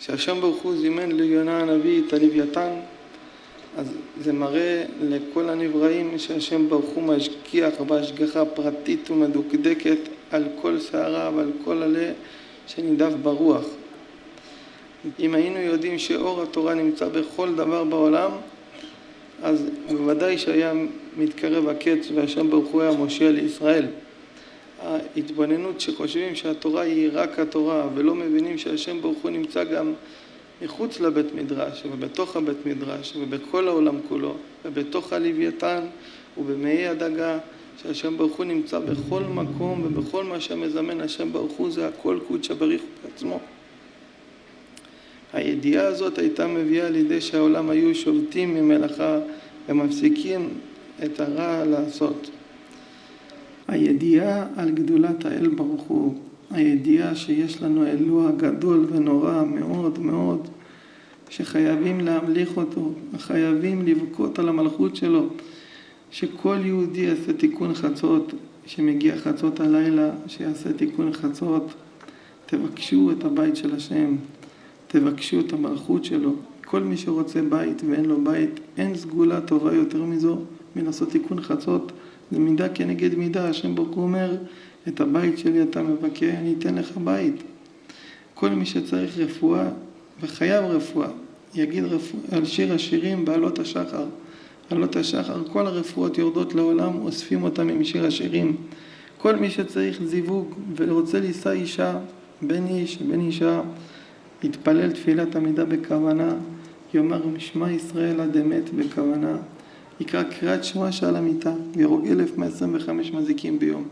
שהשם ברוך הוא זימן ליונה הנביא את הלוויתן, אז זה מראה לכל הנבראים שהשם ברוך הוא משגיח בהשגחה פרטית ומדוקדקת על כל שערה ועל כל עלה שנידף ברוח. אם היינו יודעים שאור התורה נמצא בכל דבר בעולם, אז בוודאי שהיה מתקרב הקץ והשם ברוך הוא היה מושיע לישראל. ההתבוננות שחושבים שהתורה היא רק התורה ולא מבינים שהשם ברוך הוא נמצא גם מחוץ לבית מדרש ובתוך הבית מדרש ובכל העולם כולו ובתוך הלוויתן ובמאי הדגה, שהשם ברוך הוא נמצא בכל מקום ובכל מה שמזמן השם ברוך הוא זה הכל קודש בריך בעצמו. הידיעה הזאת הייתה מביאה לידי שהעולם היו שובתים ממלאכה ומפסיקים את הרע לעשות. הידיעה על גדולת האל ברוך הוא, הידיעה שיש לנו אלוה גדול ונורא מאוד מאוד, שחייבים להמליך אותו, חייבים לבכות על המלכות שלו, שכל יהודי יעשה תיקון חצות, שמגיע חצות הלילה, שיעשה תיקון חצות, תבקשו את הבית של השם, תבקשו את המלכות שלו. כל מי שרוצה בית ואין לו בית, אין סגולה טובה יותר מזו מלעשות תיקון חצות. זה מידה כנגד מידה. השם ברוך הוא אומר, את הבית שלי אתה מבקש, אני אתן לך בית. כל מי שצריך רפואה וחייב רפואה, יגיד על שיר השירים בעלות השחר. עלות השחר, כל הרפואות יורדות לעולם, אוספים אותם עם שיר השירים. כל מי שצריך זיווג ורוצה לישא אישה, בן איש, בן אישה, יתפלל תפילת עמידה בכוונה, יאמר שמע ישראל עד אמת בכוונה, יקרא קריאת שמע שעל המיטה, ויהרוג 1,125 מזיקים ביום,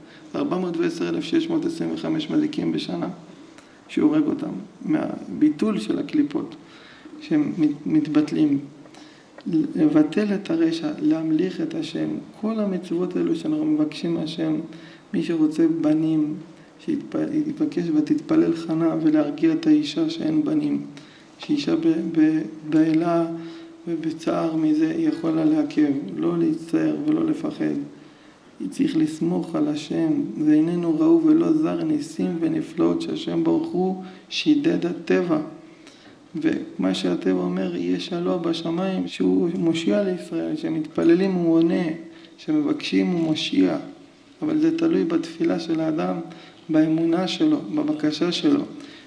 410,625 מזיקים בשנה, שהורג אותם, מהביטול של הקליפות שהם מתבטלים. לבטל את הרשע, להמליך את השם, כל המצוות האלו שאנחנו מבקשים מהשם, מי שרוצה בנים, שיתבקש ותתפלל חנה ולהרגיע את האישה שאין בנים, שאישה בעלה ובצער מזה היא יכולה לעכב, לא להצטער ולא לפחד. היא צריך לסמוך על השם, ואיננו ראו ולא זר ניסים ונפלאות שהשם ברוך הוא שידד הטבע. ומה שהטבע אומר, יהיה שלוע בשמיים, שהוא מושיע לישראל, שמתפללים הוא עונה, שמבקשים הוא מושיע. אבל זה תלוי בתפילה של האדם, באמונה שלו, בבקשה שלו.